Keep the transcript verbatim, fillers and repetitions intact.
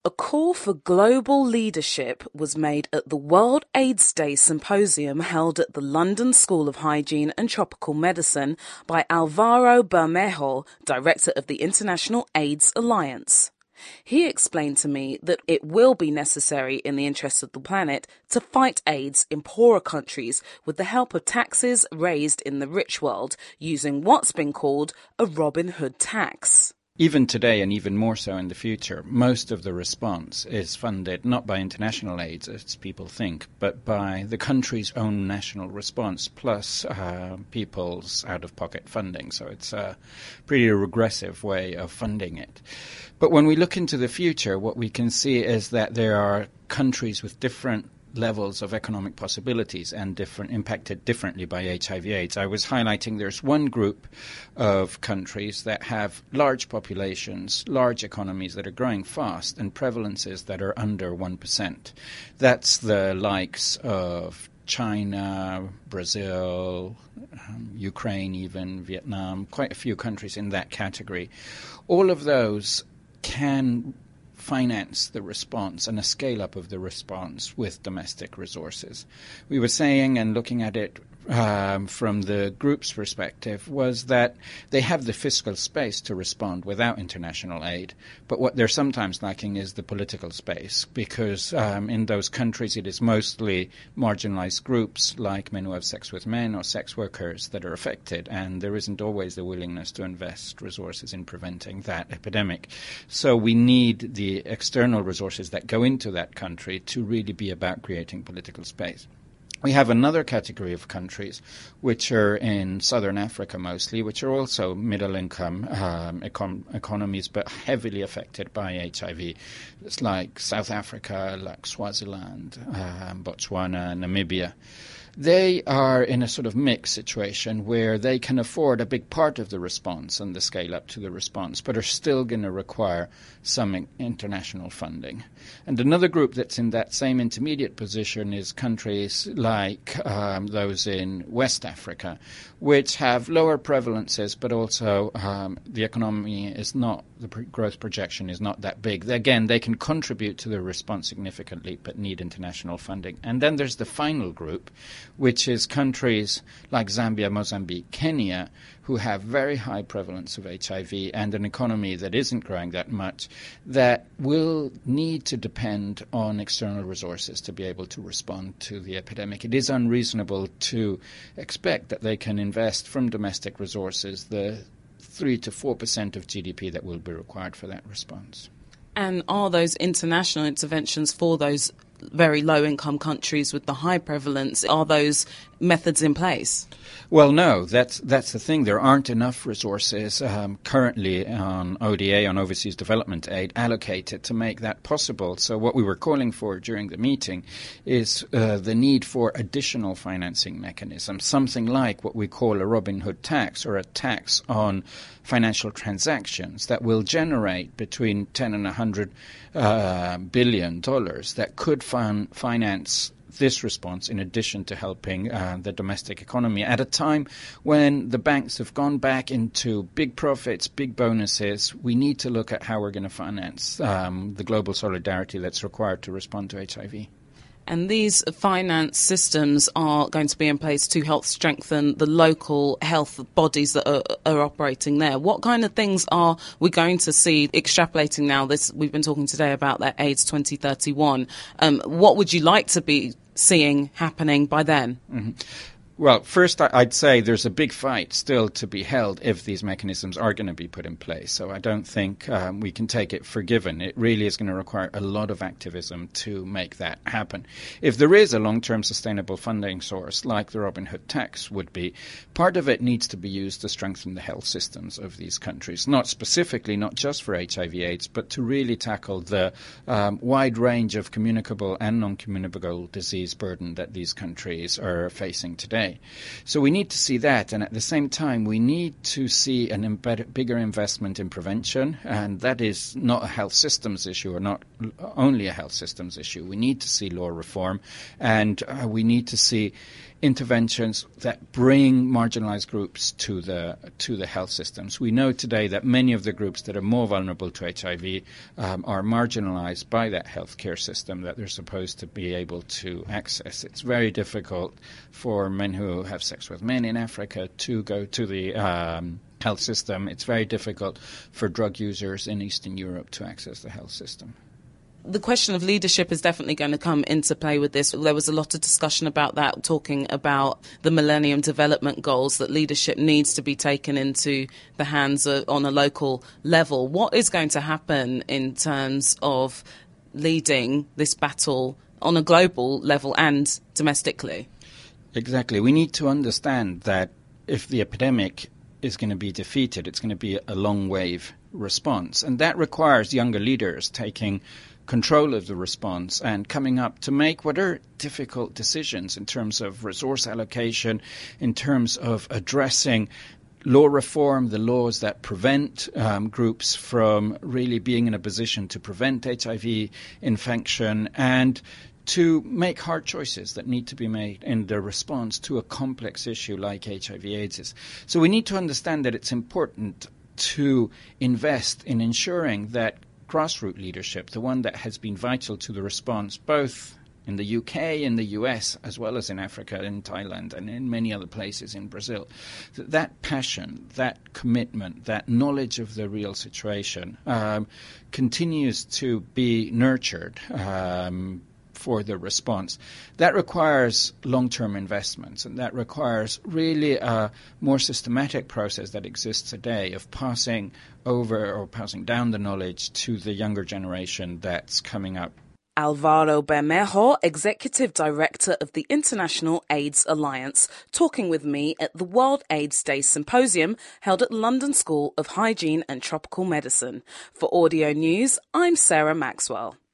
A call for global leadership was made at the World AIDS Day symposium held at the London School of Hygiene and Tropical Medicine by Alvaro Bermejo, director of the International AIDS Alliance. He explained to me that it will be necessary in the interests of the planet to fight AIDS in poorer countries with the help of taxes raised in the rich world using what's been called a Robin Hood tax. Even today, and even more so in the future, most of the response is funded not by international aid, as people think, but by the country's own national response, plus uh, people's out-of-pocket funding. So it's a pretty regressive way of funding it. But when we look into the future, what we can see is that there are countries with different levels of economic possibilities and different impacted differently by H I V AIDS. I was highlighting there's one group of countries that have large populations, large economies that are growing fast, and prevalences that are under one percent. That's the likes of China, Brazil, um, Ukraine even, Vietnam, quite a few countries in that category. All of those can finance the response and a scale-up of the response with domestic resources. We were saying, and looking at it um, from the group's perspective, was that they have the fiscal space to respond without international aid, but what they're sometimes lacking is the political space, because um, in those countries it is mostly marginalized groups like men who have sex with men or sex workers that are affected, and there isn't always the willingness to invest resources in preventing that epidemic. So we need the external resources that go into that country to really be about creating political space. We have another category of countries, which are in southern Africa mostly, which are also middle-income um, econ- economies, but heavily affected by H I V. It's like South Africa, like Swaziland, um, Botswana, Namibia. They are in a sort of mixed situation where they can afford a big part of the response and the scale-up to the response, but are still going to require some in- international funding. And another group that's in that same intermediate position is countries like um, those in West Africa, which have lower prevalences, but also um, the economy is not, the pr- growth projection is not that big. Again, they can contribute to the response significantly, but need international funding. And then there's the final group, which is countries like Zambia, Mozambique, Kenya, who have very high prevalence of H I V and an economy that isn't growing that much, that will need to depend on external resources to be able to respond to the epidemic. It is unreasonable to expect that they can invest from domestic resources the three to four percent of G D P that will be required for that response. And are those international interventions for those very low-income countries with the high prevalence, are those methods in place? Well, no, that's that's the thing. There aren't enough resources um, currently on O D A, on Overseas Development Aid, allocated to make that possible. So what we were calling for during the meeting is uh, the need for additional financing mechanisms, something like what we call a Robin Hood tax, or a tax on financial transactions that will generate between ten and one hundred uh, billion dollars that could fin- finance this response in addition to helping uh, the domestic economy at a time when the banks have gone back into big profits, big bonuses. We need to look at how we're going to finance um, the global solidarity that's required to respond to H I V. And these finance systems are going to be in place to help strengthen the local health bodies that are, are operating there. What kind of things are we going to see extrapolating now? This we've been talking today about that AIDS twenty thirty-one. Um, what would you like to be seeing happening by then? Mm-hmm. Well, first, I'd say there's a big fight still to be held if these mechanisms are going to be put in place. So I don't think um, we can take it for given. It really is going to require a lot of activism to make that happen. If there is a long-term sustainable funding source, like the Robin Hood tax would be, part of it needs to be used to strengthen the health systems of these countries, not specifically, not just for H I V AIDS, but to really tackle the um, wide range of communicable and non-communicable disease burden that these countries are facing today. way. So we need to see that, and at the same time we need to see an embed- bigger investment in prevention, and that is not a health systems issue or not only a health systems issue. We need to see law reform, and uh, we need to see interventions that bring marginalized groups to the to the health systems. We know today that many of the groups that are more vulnerable to H I V um, are marginalized by that healthcare system that they're supposed to be able to access. It's very difficult for men who have sex with men in Africa to go to the um, health system. It's very difficult for drug users in Eastern Europe to access the health system. The question of leadership is definitely going to come into play with this. There was a lot of discussion about that, talking about the Millennium Development Goals, that leadership needs to be taken into the hands of, on a local level. What is going to happen in terms of leading this battle on a global level and domestically? Exactly. We need to understand that if the epidemic is going to be defeated, it's going to be a long wave response. And that requires younger leaders taking control of the response and coming up to make what are difficult decisions in terms of resource allocation, in terms of addressing law reform, the laws that prevent um, groups from really being in a position to prevent H I V infection, and to make hard choices that need to be made in the response to a complex issue like H I V AIDS. So we need to understand that it's important to invest in ensuring that grassroots leadership, the one that has been vital to the response both in the U K, in the U S, as well as in Africa, in Thailand, and in many other places in Brazil, that, that passion, that commitment, that knowledge of the real situation um, continues to be nurtured um, for the response. That requires long-term investments, and that requires really a more systematic process that exists today of passing over or passing down the knowledge to the younger generation that's coming up. Alvaro Bermejo, Executive Director of the International AIDS Alliance, talking with me at the World AIDS Day Symposium held at London School of Hygiene and Tropical Medicine. For Audio News, I'm Sarah Maxwell.